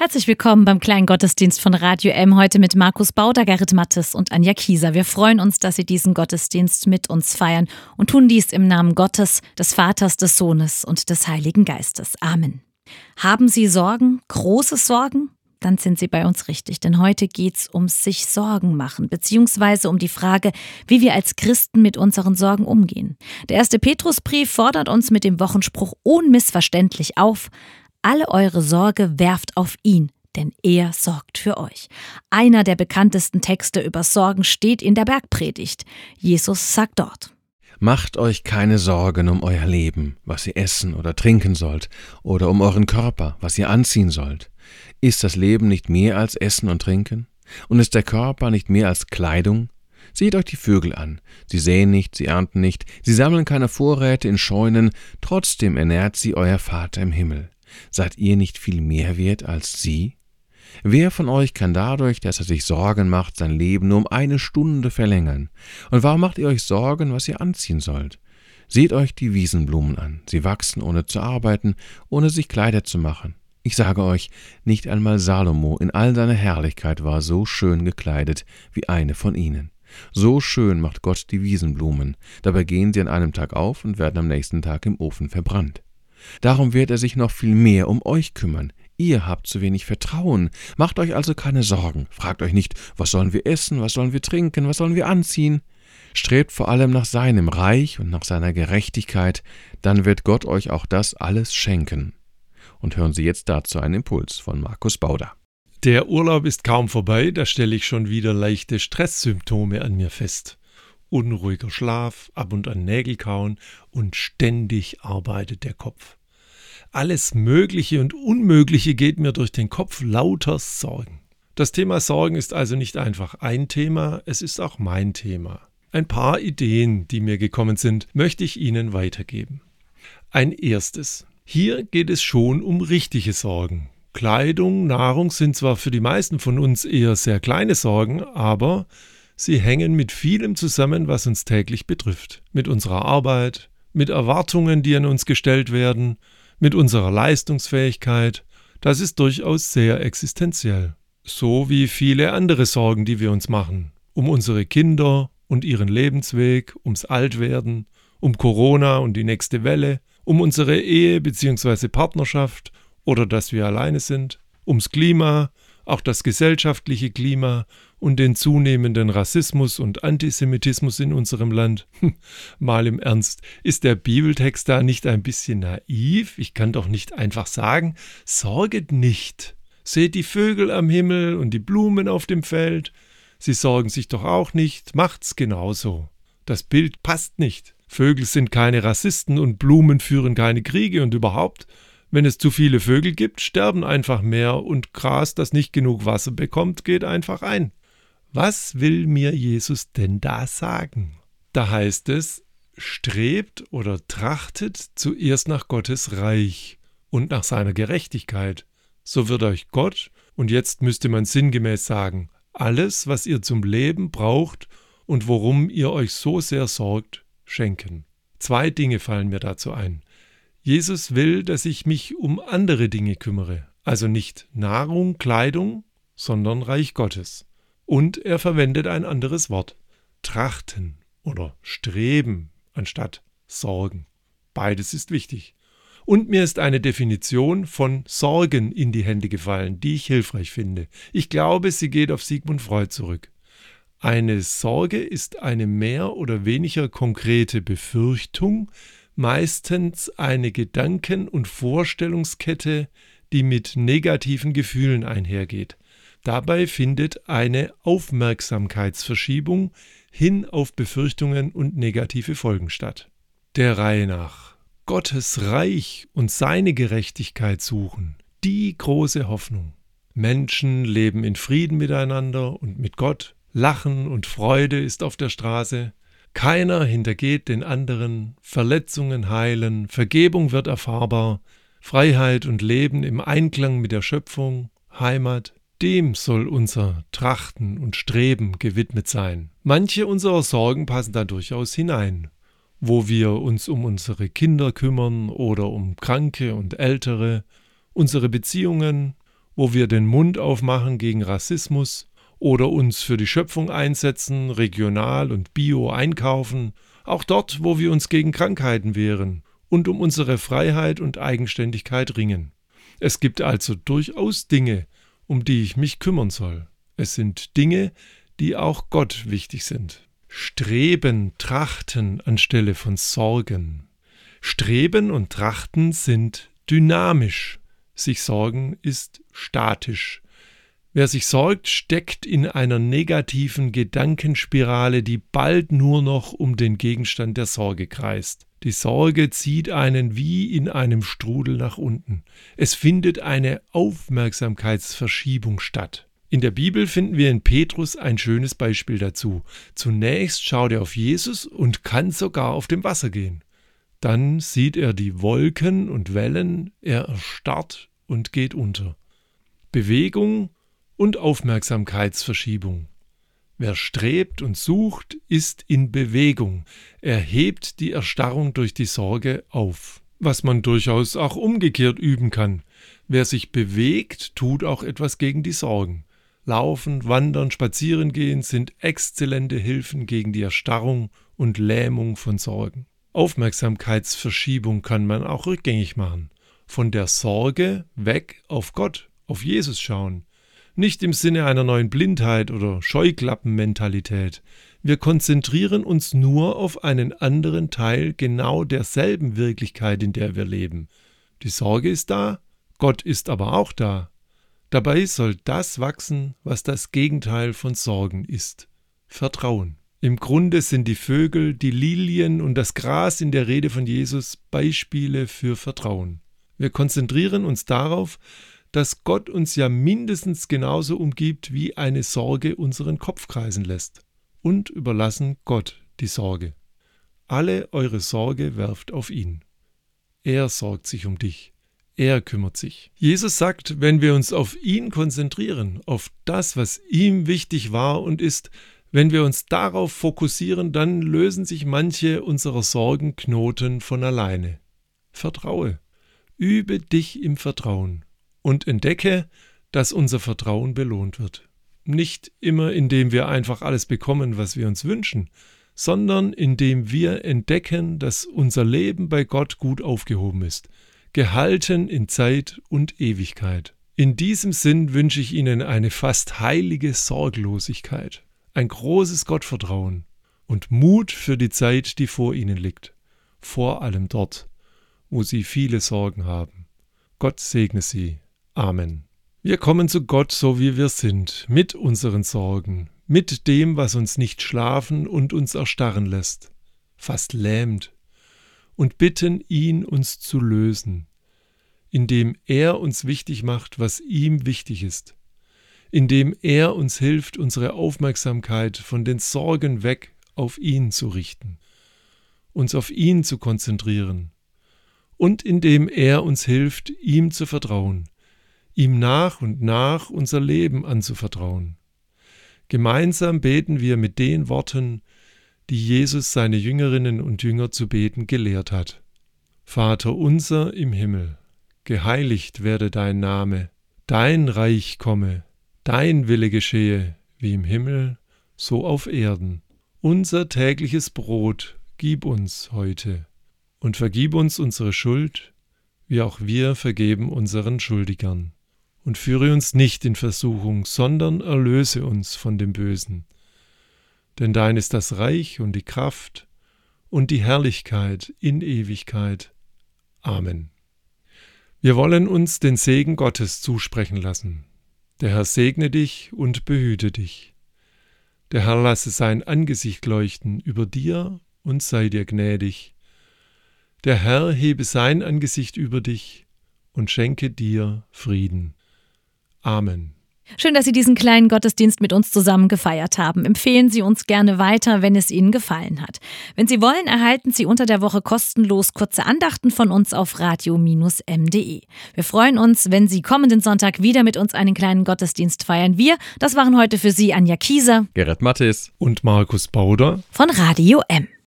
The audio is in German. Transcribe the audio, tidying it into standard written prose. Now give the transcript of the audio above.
Herzlich willkommen beim kleinen Gottesdienst von Radio M, heute mit Markus Bauder, Gerrit Mattes und Anja Kieser. Wir freuen uns, dass Sie diesen Gottesdienst mit uns feiern und tun dies im Namen Gottes, des Vaters, des Sohnes und des Heiligen Geistes. Amen. Haben Sie Sorgen, große Sorgen? Dann sind Sie bei uns richtig, denn heute geht's ums sich Sorgen machen, beziehungsweise um die Frage, wie wir als Christen mit unseren Sorgen umgehen. Der erste Petrusbrief fordert uns mit dem Wochenspruch unmissverständlich auf: Alle eure Sorge werft auf ihn, denn er sorgt für euch. Einer der bekanntesten Texte über Sorgen steht in der Bergpredigt. Jesus sagt dort: Macht euch keine Sorgen um euer Leben, was ihr essen oder trinken sollt, oder um euren Körper, was ihr anziehen sollt. Ist das Leben nicht mehr als Essen und Trinken? Und ist der Körper nicht mehr als Kleidung? Seht euch die Vögel an. Sie säen nicht, sie ernten nicht, sie sammeln keine Vorräte in Scheunen, trotzdem ernährt sie euer Vater im Himmel. Seid ihr nicht viel mehr wert als sie? Wer von euch kann dadurch, dass er sich Sorgen macht, sein Leben nur um 1 Stunde verlängern? Und warum macht ihr euch Sorgen, was ihr anziehen sollt? Seht euch die Wiesenblumen an. Sie wachsen, ohne zu arbeiten, ohne sich Kleider zu machen. Ich sage euch, nicht einmal Salomo in all seiner Herrlichkeit war so schön gekleidet wie eine von ihnen. So schön macht Gott die Wiesenblumen. Dabei gehen sie an einem Tag auf und werden am nächsten Tag im Ofen verbrannt. Darum wird er sich noch viel mehr um euch kümmern. Ihr habt zu wenig Vertrauen. Macht euch also keine Sorgen. Fragt euch nicht, was sollen wir essen, was sollen wir trinken, was sollen wir anziehen. Strebt vor allem nach seinem Reich und nach seiner Gerechtigkeit, dann wird Gott euch auch das alles schenken. Und hören Sie jetzt dazu einen Impuls von Markus Bauder. Der Urlaub ist kaum vorbei, da stelle ich schon wieder leichte Stresssymptome an mir fest. Unruhiger Schlaf, ab und an Nägel kauen und ständig arbeitet der Kopf. Alles Mögliche und Unmögliche geht mir durch den Kopf, lauter Sorgen. Das Thema Sorgen ist also nicht einfach ein Thema, es ist auch mein Thema. Ein paar Ideen, die mir gekommen sind, möchte ich Ihnen weitergeben. Ein erstes. Hier geht es schon um richtige Sorgen. Kleidung, Nahrung sind zwar für die meisten von uns eher sehr kleine Sorgen, aber sie hängen mit vielem zusammen, was uns täglich betrifft. Mit unserer Arbeit, mit Erwartungen, die an uns gestellt werden, mit unserer Leistungsfähigkeit. Das ist durchaus sehr existenziell. So wie viele andere Sorgen, die wir uns machen. Um unsere Kinder und ihren Lebensweg, ums Altwerden, um Corona und die nächste Welle, um unsere Ehe bzw. Partnerschaft oder dass wir alleine sind, ums Klima, auch das gesellschaftliche Klima und den zunehmenden Rassismus und Antisemitismus in unserem Land. Mal im Ernst, ist der Bibeltext da nicht ein bisschen naiv? Ich kann doch nicht einfach sagen, sorget nicht. Seht die Vögel am Himmel und die Blumen auf dem Feld. Sie sorgen sich doch auch nicht, macht's genauso. Das Bild passt nicht. Vögel sind keine Rassisten und Blumen führen keine Kriege und überhaupt, wenn es zu viele Vögel gibt, sterben einfach mehr und Gras, das nicht genug Wasser bekommt, geht einfach ein. Was will mir Jesus denn da sagen? Da heißt es, strebt oder trachtet zuerst nach Gottes Reich und nach seiner Gerechtigkeit. So wird euch Gott, und jetzt müsste man sinngemäß sagen, alles, was ihr zum Leben braucht und worum ihr euch so sehr sorgt, schenken. 2 Dinge fallen mir dazu ein. Jesus will, dass ich mich um andere Dinge kümmere, also nicht Nahrung, Kleidung, sondern Reich Gottes. Und er verwendet ein anderes Wort, trachten oder streben anstatt sorgen. Beides ist wichtig. Und mir ist eine Definition von Sorgen in die Hände gefallen, die ich hilfreich finde. Ich glaube, sie geht auf Sigmund Freud zurück. Eine Sorge ist eine mehr oder weniger konkrete Befürchtung, meistens eine Gedanken- und Vorstellungskette, die mit negativen Gefühlen einhergeht. Dabei findet eine Aufmerksamkeitsverschiebung hin auf Befürchtungen und negative Folgen statt. Der Reihe nach. Gottes Reich und seine Gerechtigkeit suchen, die große Hoffnung. Menschen leben in Frieden miteinander und mit Gott. Lachen und Freude ist auf der Straße. Keiner hintergeht den anderen. Verletzungen heilen. Vergebung wird erfahrbar. Freiheit und Leben im Einklang mit der Schöpfung. Heimat. Dem soll unser Trachten und Streben gewidmet sein. Manche unserer Sorgen passen da durchaus hinein. Wo wir uns um unsere Kinder kümmern oder um Kranke und Ältere, unsere Beziehungen, wo wir den Mund aufmachen gegen Rassismus oder uns für die Schöpfung einsetzen, regional und bio einkaufen, auch dort, wo wir uns gegen Krankheiten wehren und um unsere Freiheit und Eigenständigkeit ringen. Es gibt also durchaus Dinge, um die ich mich kümmern soll. Es sind Dinge, die auch Gott wichtig sind. Streben, trachten anstelle von Sorgen. Streben und Trachten sind dynamisch. Sich sorgen ist statisch. Wer sich sorgt, steckt in einer negativen Gedankenspirale, die bald nur noch um den Gegenstand der Sorge kreist. Die Sorge zieht einen wie in einem Strudel nach unten. Es findet eine Aufmerksamkeitsverschiebung statt. In der Bibel finden wir in Petrus ein schönes Beispiel dazu. Zunächst schaut er auf Jesus und kann sogar auf dem Wasser gehen. Dann sieht er die Wolken und Wellen, er erstarrt und geht unter. Bewegung und Aufmerksamkeitsverschiebung. Wer strebt und sucht, ist in Bewegung. Er hebt die Erstarrung durch die Sorge auf. Was man durchaus auch umgekehrt üben kann. Wer sich bewegt, tut auch etwas gegen die Sorgen. Laufen, Wandern, Spazieren gehen sind exzellente Hilfen gegen die Erstarrung und Lähmung von Sorgen. Aufmerksamkeitsverschiebung kann man auch rückgängig machen. Von der Sorge weg auf Gott, auf Jesus schauen. Nicht im Sinne einer neuen Blindheit oder Scheuklappenmentalität. Wir konzentrieren uns nur auf einen anderen Teil genau derselben Wirklichkeit, in der wir leben. Die Sorge ist da, Gott ist aber auch da. Dabei soll das wachsen, was das Gegenteil von Sorgen ist: Vertrauen. Im Grunde sind die Vögel, die Lilien und das Gras in der Rede von Jesus Beispiele für Vertrauen. Wir konzentrieren uns darauf, dass Gott uns ja mindestens genauso umgibt, wie eine Sorge unseren Kopf kreisen lässt, und überlassen Gott die Sorge. Alle eure Sorge werft auf ihn. Er sorgt sich um dich. Er kümmert sich. Jesus sagt, wenn wir uns auf ihn konzentrieren, auf das, was ihm wichtig war und ist, wenn wir uns darauf fokussieren, dann lösen sich manche unserer Sorgenknoten von alleine. Vertraue. Übe dich im Vertrauen. Und entdecke, dass unser Vertrauen belohnt wird. Nicht immer, indem wir einfach alles bekommen, was wir uns wünschen, sondern indem wir entdecken, dass unser Leben bei Gott gut aufgehoben ist, gehalten in Zeit und Ewigkeit. In diesem Sinn wünsche ich Ihnen eine fast heilige Sorglosigkeit, ein großes Gottvertrauen und Mut für die Zeit, die vor Ihnen liegt, vor allem dort, wo Sie viele Sorgen haben. Gott segne Sie. Amen. Wir kommen zu Gott, so wie wir sind, mit unseren Sorgen, mit dem, was uns nicht schlafen und uns erstarren lässt, fast lähmt, und bitten ihn, uns zu lösen, indem er uns wichtig macht, was ihm wichtig ist, indem er uns hilft, unsere Aufmerksamkeit von den Sorgen weg auf ihn zu richten, uns auf ihn zu konzentrieren, und indem er uns hilft, ihm zu vertrauen, ihm nach und nach unser Leben anzuvertrauen. Gemeinsam beten wir mit den Worten, die Jesus seine Jüngerinnen und Jünger zu beten gelehrt hat. Vater unser im Himmel, geheiligt werde dein Name, dein Reich komme, dein Wille geschehe, wie im Himmel, so auf Erden. Unser tägliches Brot gib uns heute und vergib uns unsere Schuld, wie auch wir vergeben unseren Schuldigern. Und führe uns nicht in Versuchung, sondern erlöse uns von dem Bösen. Denn dein ist das Reich und die Kraft und die Herrlichkeit in Ewigkeit. Amen. Wir wollen uns den Segen Gottes zusprechen lassen. Der Herr segne dich und behüte dich. Der Herr lasse sein Angesicht leuchten über dir und sei dir gnädig. Der Herr hebe sein Angesicht über dich und schenke dir Frieden. Amen. Schön, dass Sie diesen kleinen Gottesdienst mit uns zusammen gefeiert haben. Empfehlen Sie uns gerne weiter, wenn es Ihnen gefallen hat. Wenn Sie wollen, erhalten Sie unter der Woche kostenlos kurze Andachten von uns auf radio-m.de. Wir freuen uns, wenn Sie kommenden Sonntag wieder mit uns einen kleinen Gottesdienst feiern. Das waren heute für Sie Anja Kieser, Gerrit Mattes und Markus Bauder von Radio M.